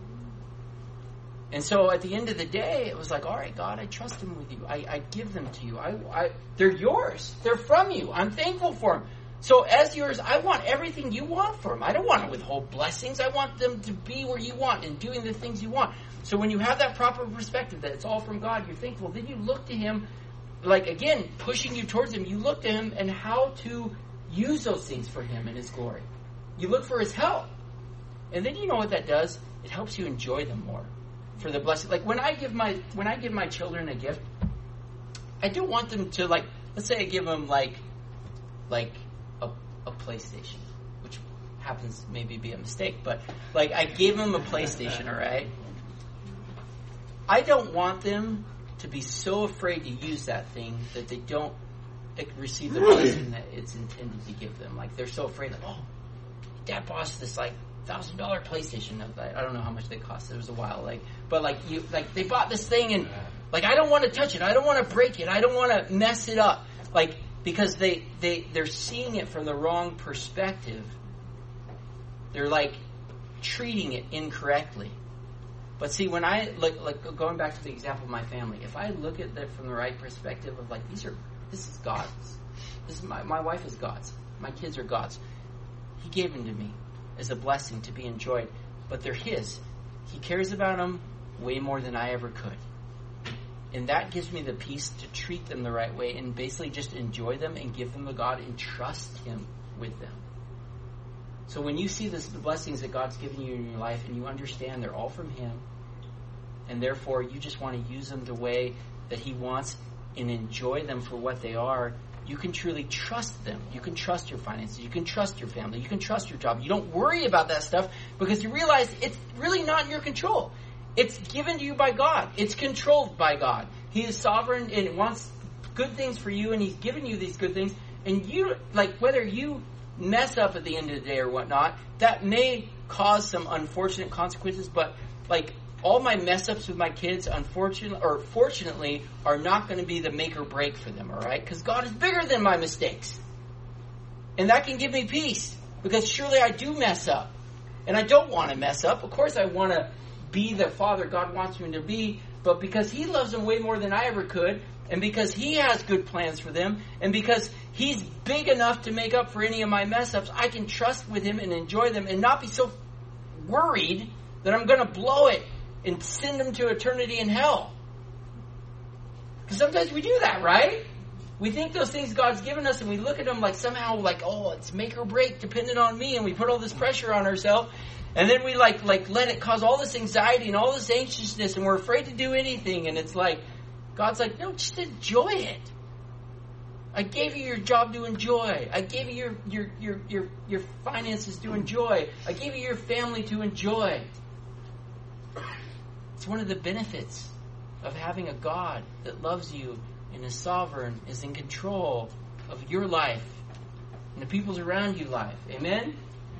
And so at the end of the day, it was like, all right, God, I trust them with you. I, I give them to you. I, I, they're yours. They're from you. I'm thankful for them. So as yours, I want everything you want for them. I don't want to withhold blessings. I want them to be where you want and doing the things you want. So when you have that proper perspective that it's all from God, you're thankful, then you look to him, like, again, pushing you towards him. You look to him and how to use those things for him and his glory. You look for his help. And then you know what that does? It helps you enjoy them more. For the blessing, like when I give my when I give my children a gift, I don't want them to, like, let's say I give them, like, like a, a PlayStation, which happens maybe be a mistake, but, like, I gave them a PlayStation, all right? I don't want them to be so afraid to use that thing that they don't receive the blessing that it's intended to give them. Like, they're so afraid, like, oh, Dad bought us this, like, one thousand dollars PlayStation. I don't know how much they cost. It was a while. Like, but, like, you, like, they bought this thing and, like, I don't want to touch it. I don't want to break it. I don't want to mess it up. Like, because they, they, they're seeing it from the wrong perspective. They're, like, treating it incorrectly. But see, when I look, like, going back to the example of my family, if I look at it from the right perspective of, like, these are, this is God's. This is my, my wife is God's. My kids are God's. He gave them to me as a blessing to be enjoyed, but they're His. He cares about them way more than I ever could. And that gives me the peace to treat them the right way and basically just enjoy them and give them to God and trust Him with them. So when you see this, the blessings that God's given you in your life and you understand they're all from Him, and therefore you just want to use them the way that He wants and enjoy them for what they are, you can truly trust them. You can trust your finances. You can trust your family. You can trust your job. You don't worry about that stuff because you realize it's really not in your control. It's given to you by God. It's controlled by God. He is sovereign and wants good things for you, and He's given you these good things. And you, like, whether you mess up at the end of the day or whatnot, that may cause some unfortunate consequences, but, like, all my mess ups with my kids, unfortunately, or fortunately, are not going to be the make or break for them, all right? Because God is bigger than my mistakes. And that can give me peace, because surely I do mess up. And I don't want to mess up. Of course I want to be the father God wants me to be, but because He loves them way more than I ever could, and because He has good plans for them, and because He's big enough to make up for any of my mess ups, I can trust with Him and enjoy them and not be so worried that I'm going to blow it and send them to eternity in hell. Because sometimes we do that, right? We think those things God's given us and we look at them like somehow like, oh, it's make or break dependent on me, and we put all this pressure on ourselves, and then we like like let it cause all this anxiety and all this anxiousness, and we're afraid to do anything, and it's like, God's like, no, just enjoy it. I gave you your job to enjoy. I gave you your your your your, your finances to enjoy. I gave you your family to enjoy. It's one of the benefits of having a God that loves you and is sovereign, is in control of your life and the people's around you life. Amen?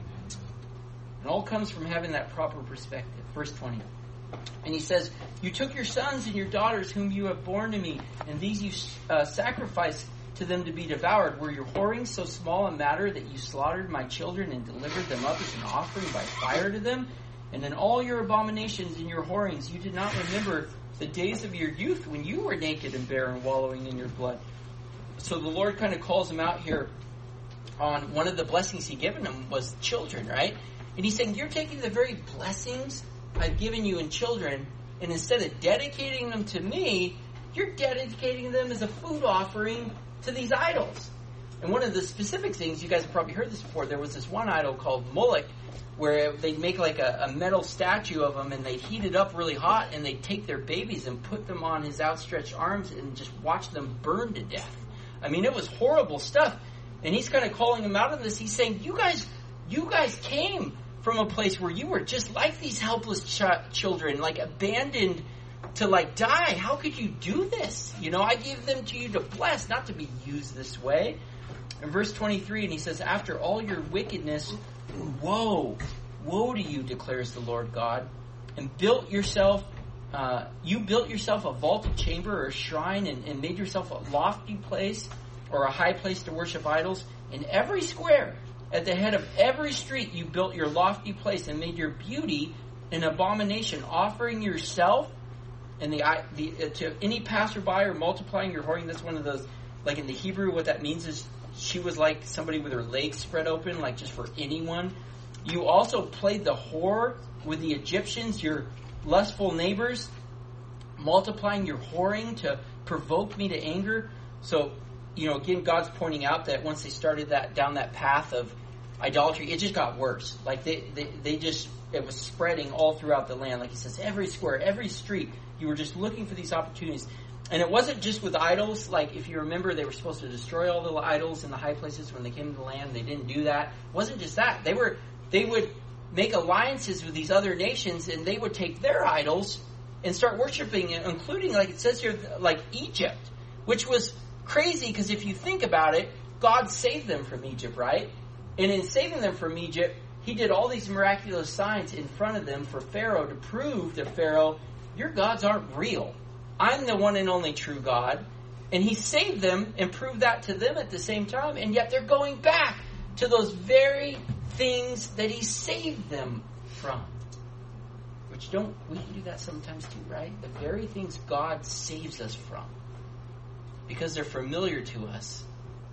It all comes from having that proper perspective. Verse twenty. And He says, you took your sons and your daughters whom you have borne to me, and these you uh, sacrificed to them to be devoured. Were your whorings so small a matter that you slaughtered my children and delivered them up as an offering by fire to them? And in all your abominations and your whorings, you did not remember the days of your youth when you were naked and bare and wallowing in your blood. So the Lord kind of calls them out here on one of the blessings He given them was children, right? And He's saying, you're taking the very blessings I've given you in children, and instead of dedicating them to me, you're dedicating them as a food offering to these idols. And one of the specific things, you guys have probably heard this before, there was this one idol called Moloch, where they'd make like a, a metal statue of him, and they'd heat it up really hot, and they'd take their babies and put them on his outstretched arms and just watch them burn to death. I mean, it was horrible stuff. And He's kind of calling them out of this. He's saying, you guys, you guys came from a place where you were just like these helpless ch- children, like abandoned to like die. How could you do this? You know, I gave them to you to bless, not to be used this way. In verse twenty-three, and He says, after all your wickedness, woe, woe to you, declares the Lord God, and built yourself, uh, you built yourself a vaulted chamber or a shrine, and, and made yourself a lofty place or a high place to worship idols. In every square, at the head of every street, you built your lofty place and made your beauty an abomination, offering yourself and the, the uh, to any passerby or multiplying your whoring. That's one of those, like in the Hebrew, what that means is she was like somebody with her legs spread open, like just for anyone. You also played the whore with the Egyptians, your lustful neighbors, multiplying your whoring to provoke me to anger. So, you know, again, God's pointing out that once they started that down that path of idolatry, it just got worse. Like they, they, they just, it was spreading all throughout the land. Like He says, every square, every street, you were just looking for these opportunities. And it wasn't just with idols. Like, if you remember, they were supposed to destroy all the idols in the high places when they came to the land. They didn't do that. It wasn't just that. They were they would make alliances with these other nations, and they would take their idols and start worshiping, including, like it says here, like Egypt, which was crazy because if you think about it, God saved them from Egypt, right? And in saving them from Egypt, he did all these miraculous signs in front of them for Pharaoh to prove to Pharaoh, your gods aren't real. I'm the one and only true God. And he saved them and proved that to them at the same time. And yet they're going back to those very things that he saved them from. Which don't, we can do that sometimes too, right? The very things God saves us from. Because they're familiar to us.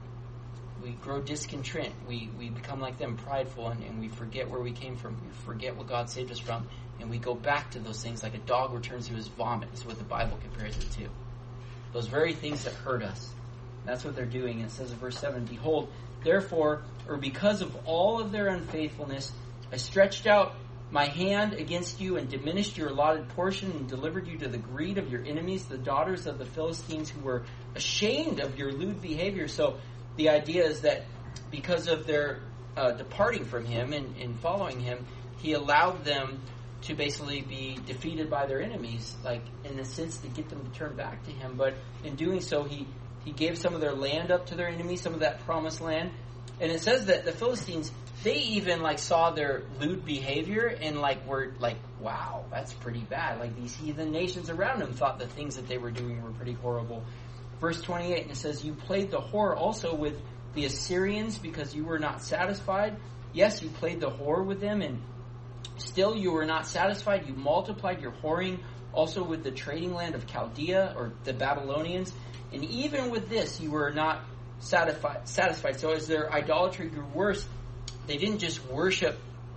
We grow discontent. We, we become like them, prideful, and, and we forget where we came from. We forget what God saved us from. And we go back to those things like a dog returns to his vomit, is what the Bible compares it to. Those very things that hurt us. That's what they're doing. It says in verse seven, behold, therefore, or because of all of their unfaithfulness, I stretched out my hand against you and diminished your allotted portion and delivered you to the greed of your enemies, the daughters of the Philistines, who were ashamed of your lewd behavior. So the idea is that because of their uh, departing from him and, and following him, he allowed them to basically be defeated by their enemies, like in a sense to get them to turn back to him. But in doing so, he, he gave some of their land up to their enemies, some of that promised land. And it says that the Philistines, they even like saw their lewd behavior and like were like, wow, that's pretty bad. Like these heathen nations around them thought the things that they were doing were pretty horrible. Verse twenty-eight, and it says, you played the whore also with the Assyrians because you were not satisfied. Yes, you played the whore with them, and still you were not satisfied. You multiplied your whoring also with the trading land of Chaldea, or the Babylonians. And even with this, you were not satisfied. satisfied. So as their idolatry grew worse, they didn't just worship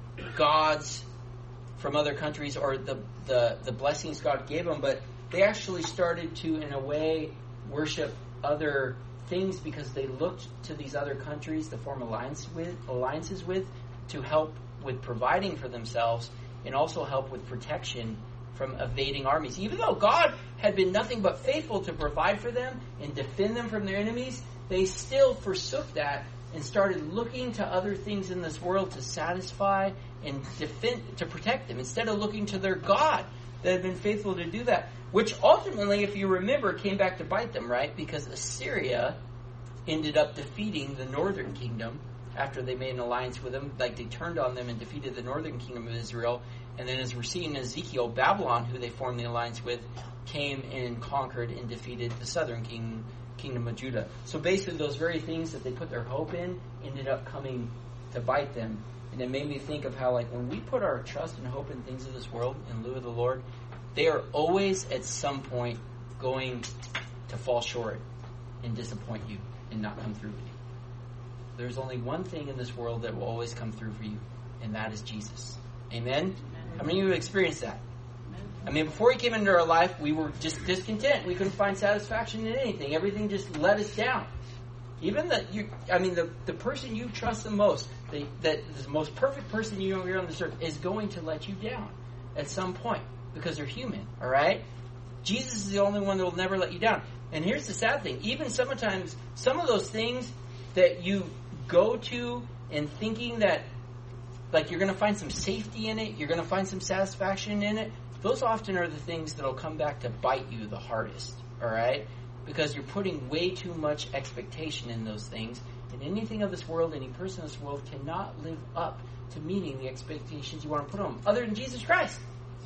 gods from other countries or the, the, the blessings God gave them, but they actually started to, in a way, worship other things because they looked to these other countries to form alliance with, alliances with to help with providing for themselves and also help with protection from evading armies. Even though God had been nothing but faithful to provide for them and defend them from their enemies, they still forsook that and started looking to other things in this world to satisfy and defend, to protect them, instead of looking to their God that had been faithful to do that. Which ultimately, if you remember, came back to bite them, right? Because Assyria ended up defeating the northern kingdom after they made an alliance with them. Like, they turned on them and defeated the northern kingdom of Israel. And then, as we're seeing in Ezekiel, Babylon, who they formed the alliance with, came and conquered and defeated the southern king, kingdom of Judah. So basically, those very things that they put their hope in ended up coming to bite them. And it made me think of how, like, when we put our trust and hope in things of this world in lieu of the Lord, they are always at some point going to fall short and disappoint you and not come through for you. There's only one thing in this world that will always come through for you, and that is Jesus. Amen? Amen. How many of you have experienced that? Amen. I mean, before he came into our life, we were just discontent. We couldn't find satisfaction in anything. Everything just let us down. Even the, you, I mean, the, the person you trust the most, the, that the most perfect person you know here on this earth, is going to let you down at some point. Because they're human, all right? Jesus is the only one that will never let you down. And here's the sad thing. Even sometimes, some of those things that you go to and thinking that, like, you're going to find some safety in it, you're going to find some satisfaction in it, those often are the things that will come back to bite you the hardest, all right? Because you're putting way too much expectation in those things. And anything of this world, any person in this world cannot live up to meeting the expectations you want to put on them, other than Jesus Christ.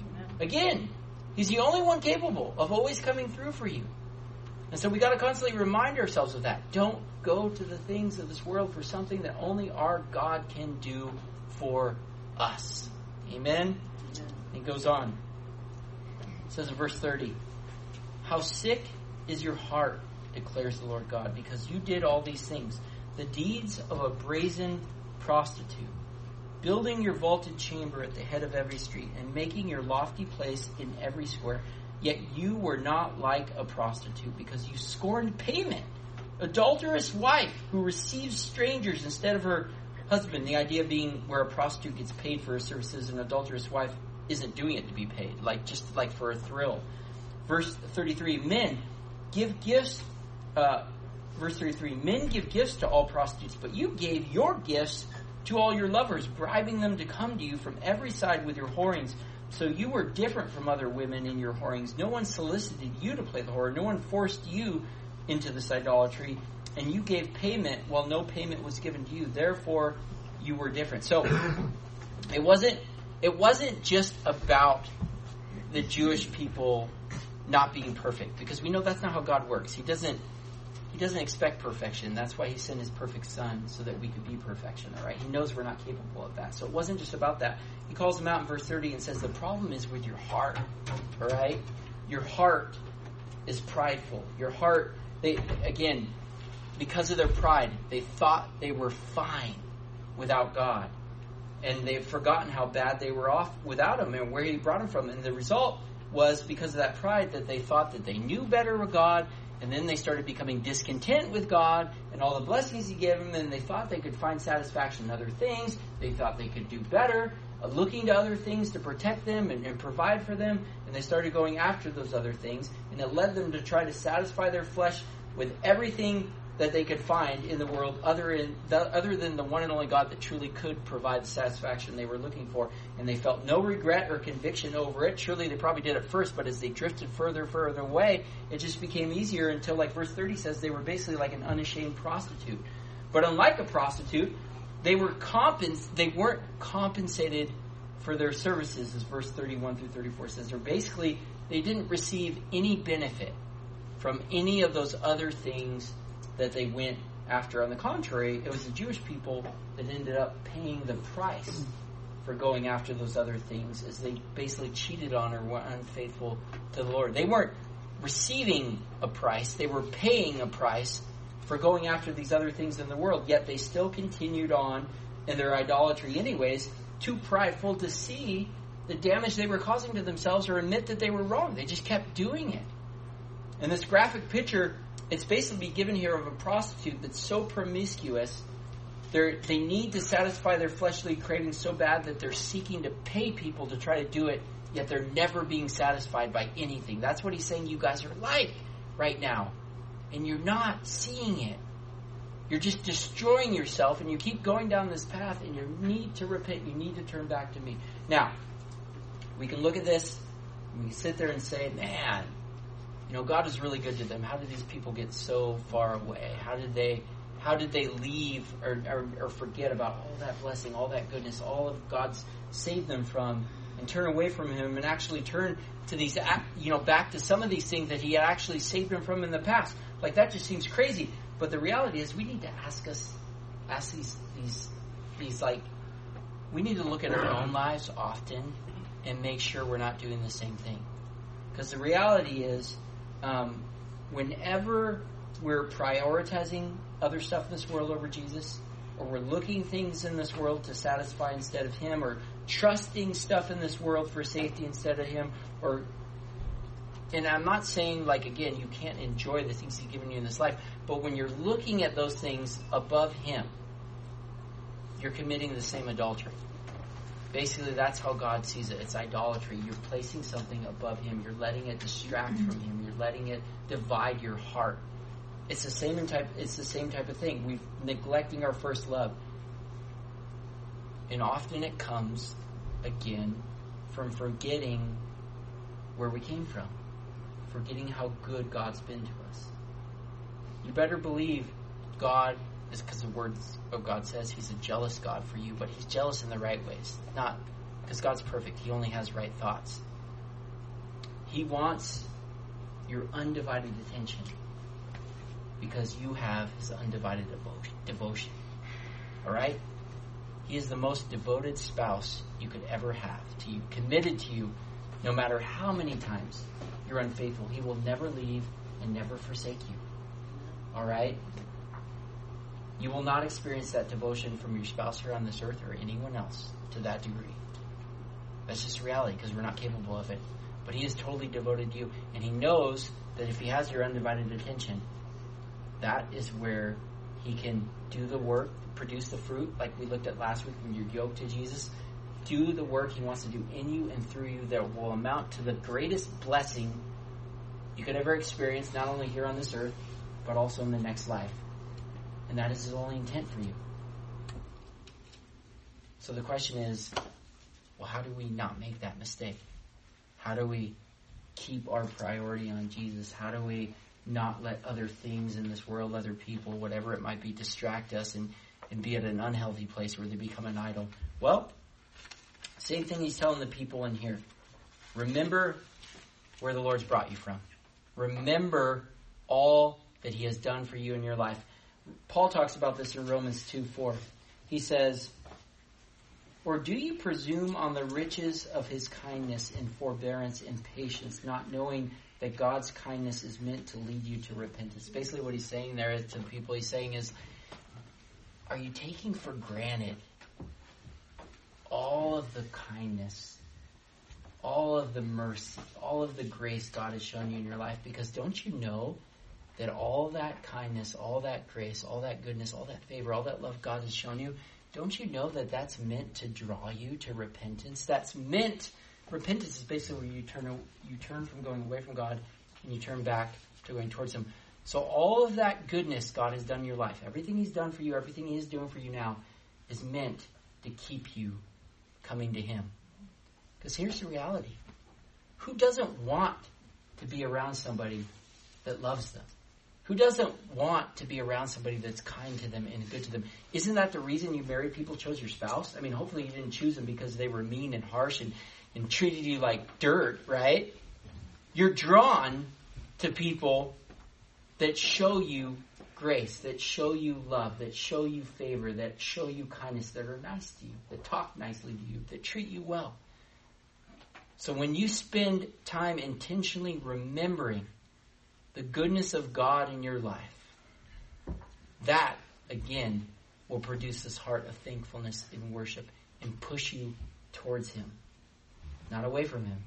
Again, he's the only one capable of always coming through for you. And so we got to constantly remind ourselves of that. Don't go to the things of this world for something that only our God can do for us. Amen? It goes on. It says in verse thirty, how sick is your heart, declares the Lord God, because you did all these things, the deeds of a brazen prostitute, building your vaulted chamber at the head of every street, and making your lofty place in every square. Yet you were not like a prostitute, because you scorned payment. Adulterous wife, who receives strangers instead of her husband. The idea being where a prostitute gets paid for her services, an adulterous wife isn't doing it to be paid, like just like for a thrill. Verse thirty-three, men, give gifts, uh, verse thirty-three, men give gifts to all prostitutes, but you gave your gifts to all your lovers, bribing them to come to you from every side with your whorings. So you were different from other women in your whorings. No one solicited you to play the whore. No one forced you into this idolatry. And you gave payment while no payment was given to you. Therefore, you were different. So it wasn't it wasn't just about the Jewish people not being perfect, because we know that's not how God works. He doesn't He doesn't expect perfection. That's why He sent His perfect Son, so that we could be perfection. All right? He knows we're not capable of that. So it wasn't just about that. He calls them out in verse thirty and says the problem is with your heart. All right? Your heart is prideful. Your heart, they again, because of their pride, they thought they were fine without God. And they've forgotten how bad they were off without Him and where He brought them from. And the result was, because of that pride, that they thought that they knew better with God, and then they started becoming discontent with God and all the blessings He gave them, and they thought they could find satisfaction in other things. They thought they could do better, uh, looking to other things to protect them and, and provide for them, and they started going after those other things, and it led them to try to satisfy their flesh with everything that they could find in the world other in the, other than the one and only God that truly could provide the satisfaction they were looking for. And they felt no regret or conviction over it. Surely they probably did at first, but as they drifted further further away, it just became easier until, like verse thirty says, they were basically like an unashamed prostitute. But unlike a prostitute, they were compens- they weren't compensated for their services, as verse thirty-one through thirty-four says. They're basically, they didn't receive any benefit from any of those other things that they went after. On the contrary, it was the Jewish people that ended up paying the price for going after those other things, as they basically cheated on or were unfaithful to the Lord. They weren't receiving a price, they were paying a price for going after these other things in the world, yet they still continued on in their idolatry anyways, too prideful to see the damage they were causing to themselves or admit that they were wrong. They just kept doing it. And this graphic picture, it's basically given here of a prostitute that's so promiscuous, they they need to satisfy their fleshly cravings so bad that they're seeking to pay people to try to do it, yet they're never being satisfied by anything. That's what He's saying you guys are like right now. And you're not seeing it. You're just destroying yourself, and you keep going down this path, and you need to repent. You need to turn back to me. Now, we can look at this, and we sit there and say, man, you know, God is really good to them. How did these people get so far away? How did they how did they leave or, or, or forget about all that blessing, all that goodness, all of God's saved them from, and turn away from Him and actually turn to these, you know, back to some of these things that He had actually saved them from in the past? Like, that just seems crazy. But the reality is, we need to ask us, ask these, these, these like, we need to look at our own lives often and make sure we're not doing the same thing. Because the reality is, Um, whenever we're prioritizing other stuff in this world over Jesus, or we're looking things in this world to satisfy instead of Him, or trusting stuff in this world for safety instead of Him, or, and I'm not saying, like, again, you can't enjoy the things He's given you in this life, but when you're looking at those things above Him, you're committing the same adultery. Basically, that's how God sees it. It's idolatry. You're placing something above Him. You're letting it distract from Him. You're letting it divide your heart. It's the same type. It's the same type of thing. We're neglecting our first love, and often it comes again from forgetting where we came from, forgetting how good God's been to us. You better believe God is, because the words of God says He's a jealous God for you, but He's jealous in the right ways. Not because God's perfect. He only has right thoughts. He wants your undivided attention because you have His undivided devotion. All right? He is the most devoted spouse you could ever have to you, committed to you no matter how many times you're unfaithful. He will never leave and never forsake you. All right? You will not experience that devotion from your spouse here on this earth or anyone else to that degree. That's just reality, because we're not capable of it. But He is totally devoted to you, and He knows that if He has your undivided attention, that is where He can do the work, produce the fruit, like we looked at last week when you're yoked to Jesus. Do the work He wants to do in you and through you that will amount to the greatest blessing you could ever experience, not only here on this earth, but also in the next life. And that is his only intent for you. So the question is, well, how do we not make that mistake? How do we keep our priority on Jesus? How do we not let other things in this world, other people, whatever it might be, distract us and, and be at an unhealthy place where they become an idol? Well, same thing he's telling the people in here. Remember where the Lord's brought you from. Remember all that he has done for you in your life. Paul talks about this in Romans two four. He says, or do you presume on the riches of his kindness and forbearance and patience, not knowing that God's kindness is meant to lead you to repentance? Basically what he's saying there is, to the people he's saying is, are you taking for granted all of the kindness, all of the mercy, all of the grace God has shown you in your life? Because don't you know that all that kindness, all that grace, all that goodness, all that favor, all that love God has shown you, don't you know that that's meant to draw you to repentance? That's meant, repentance is basically where you turn you turn from going away from God and you turn back to going towards him. So all of that goodness God has done in your life, everything he's done for you, everything he is doing for you now, is meant to keep you coming to him. Because here's the reality. Who doesn't want to be around somebody that loves them? Who doesn't want to be around somebody that's kind to them and good to them? Isn't that the reason you married people, chose your spouse? I mean, hopefully you didn't choose them because they were mean and harsh and, and treated you like dirt, right? You're drawn to people that show you grace, that show you love, that show you favor, that show you kindness, that are nice to you, that talk nicely to you, that treat you well. So when you spend time intentionally remembering the goodness of God in your life, that, again, will produce this heart of thankfulness and worship and push you towards him, not away from him.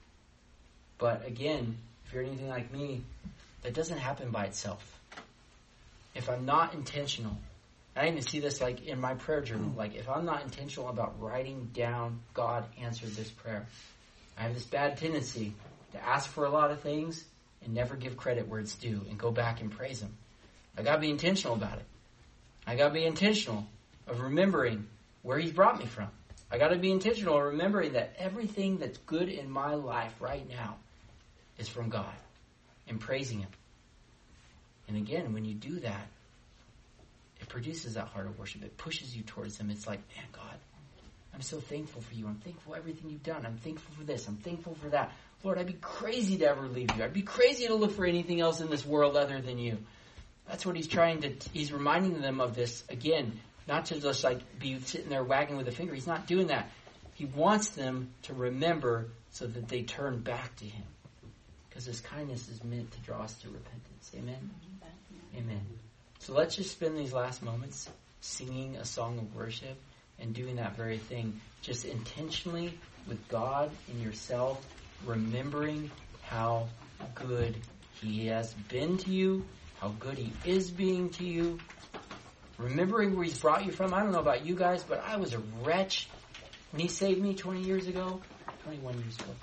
But again, if you're anything like me, that doesn't happen by itself. If I'm not intentional, I even see this like in my prayer journal, like if I'm not intentional about writing down, God answered this prayer, I have this bad tendency to ask for a lot of things and never give credit where it's due and go back and praise him. I got to be intentional about it. I got to be intentional of remembering where he's brought me from. I got to be intentional of remembering that everything that's good in my life right now is from God, and praising him. And again, when you do that, it produces that heart of worship. It pushes you towards him. It's like, man, God, I'm so thankful for you. I'm thankful for everything you've done. I'm thankful for this. I'm thankful for that. Lord, I'd be crazy to ever leave you. I'd be crazy to look for anything else in this world other than you. That's what he's trying to, he's reminding them of this again, not to just like be sitting there wagging with a finger. He's not doing that. He wants them to remember so that they turn back to him. Because his kindness is meant to draw us to repentance. Amen? Amen. So let's just spend these last moments singing a song of worship and doing that very thing. Just intentionally with God and yourself, remembering how good he has been to you, how good he is being to you. Remembering where he's brought you from. I don't know about you guys, but I was a wretch when he saved me twenty years ago, twenty-one years ago.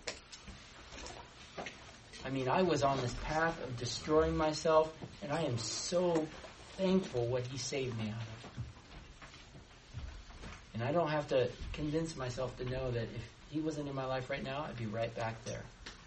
I mean, I was on this path of destroying myself, and I am so thankful what he saved me out of. And I don't have to convince myself to know that if he wasn't in my life right now, I'd be right back there.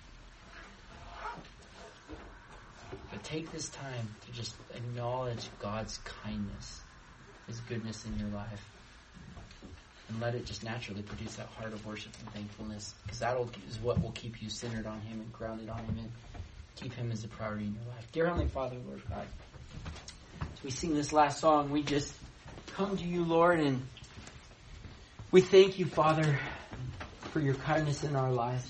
But take this time to just acknowledge God's kindness, his goodness in your life. And let it just naturally produce that heart of worship and thankfulness. Because that is what will keep you centered on him and grounded on him and keep him as a priority in your life. Dear Heavenly Father, Lord God, as we sing this last song, we just come to you, Lord, and we thank you, Father, for your kindness in our lives.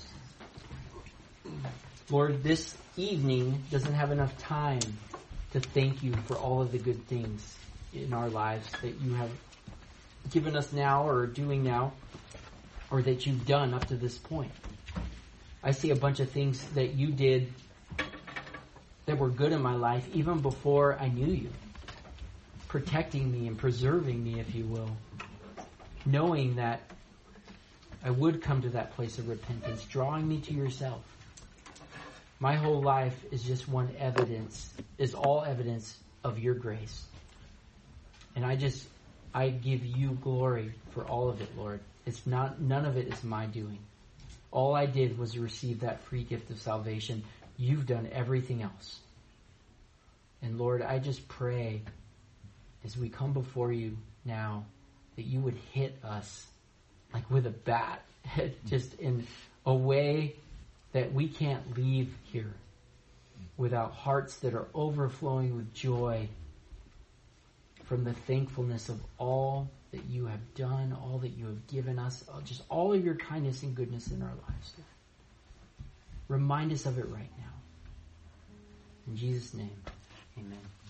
Lord, this evening doesn't have enough time to thank you for all of the good things in our lives that you have given us now or are doing now, or that you've done up to this point. I see a bunch of things that you did that were good in my life even before I knew you. Protecting me and preserving me, if you will. Knowing that I would come to that place of repentance, drawing me to yourself. My whole life is just one evidence, is all evidence of your grace. And I just, I give you glory for all of it, Lord. It's not, none of it is my doing. All I did was receive that free gift of salvation. You've done everything else. And Lord, I just pray as we come before you now that you would hit us like with a bat, just in a way that we can't leave here without hearts that are overflowing with joy from the thankfulness of all that you have done, all that you have given us, just all of your kindness and goodness in our lives. Remind us of it right now. In Jesus' name, amen.